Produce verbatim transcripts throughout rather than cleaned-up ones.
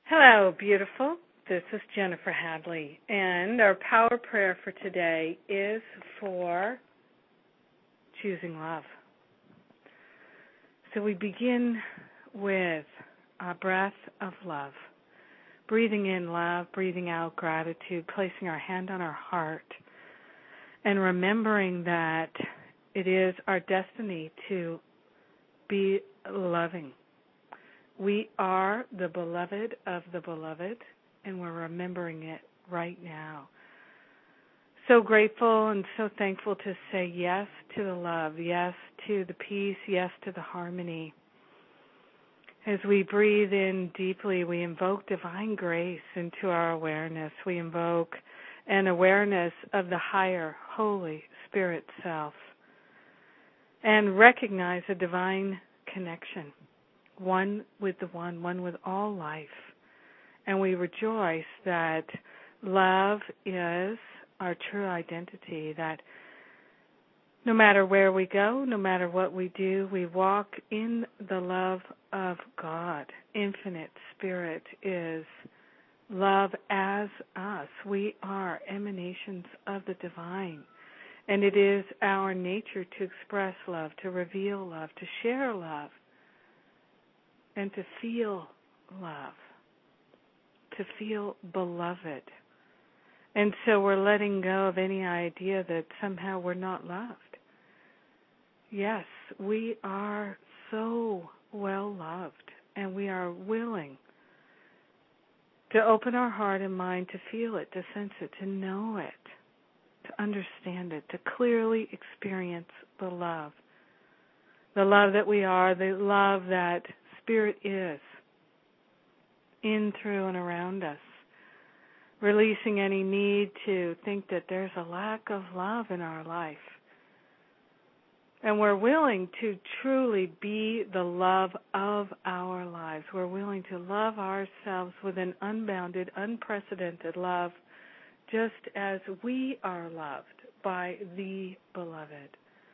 Hello, beautiful. This is Jennifer Hadley, and our power prayer for today is for choosing love. So we begin with a breath of love, breathing in love, breathing out gratitude, placing our hand on our heart, and remembering that it is our destiny to be loving. We are the beloved of the beloved, and we're remembering it right now. So grateful and so thankful to say yes to the love, yes to the peace, yes to the harmony. As we breathe in deeply, we invoke divine grace into our awareness. We invoke an awareness of the higher, Holy Spirit self, and recognize a divine connection. One with the one, one with all life. And we rejoice that love is our true identity, that no matter where we go, no matter what we do, we walk in the love of God. Infinite Spirit is love as us. We are emanations of the divine. And it is our nature to express love, to reveal love, to share love, and to feel love, to feel beloved. And so we're letting go of any idea that somehow we're not loved. Yes, we are so well loved, and we are willing to open our heart and mind to feel it, to sense it, to know it, to understand it, to clearly experience the love. The love that we are, the love that Spirit is in, through, and around us, releasing any need to think that there's a lack of love in our life. And we're willing to truly be the love of our lives. We're willing to love ourselves with an unbounded, unprecedented love, just as we are loved by the beloved.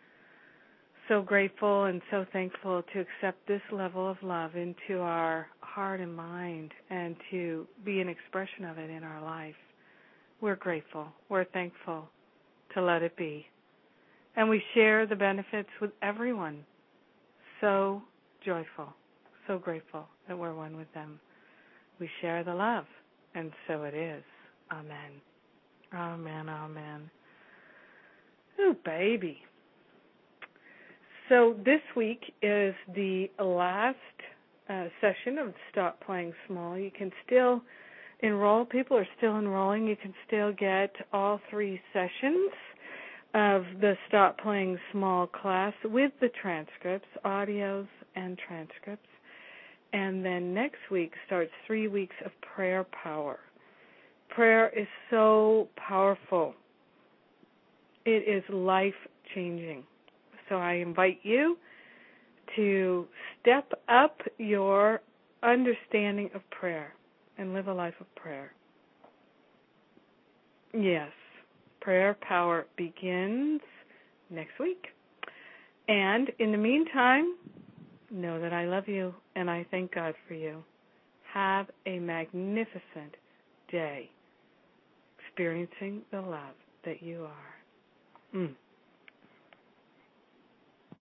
So grateful and so thankful to accept this level of love into our heart and mind and to be an expression of it in our life. We're grateful. We're thankful to let it be. And we share the benefits with everyone. So joyful, so grateful that we're one with them. We share the love, and so it is. Amen. Amen, amen. Ooh, baby. So this week is the last uh, session of Stop Playing Small. You can still enroll. People are still enrolling. You can still get all three sessions of the Stop Playing Small class with the transcripts, audios and transcripts. And then next week starts three weeks of prayer power. Prayer is so powerful. It is life-changing. So I invite you to step up your understanding of prayer and live a life of prayer. Yes, prayer power begins next week. And in the meantime, know that I love you and I thank God for you. Have a magnificent day experiencing the love that you are. Mm.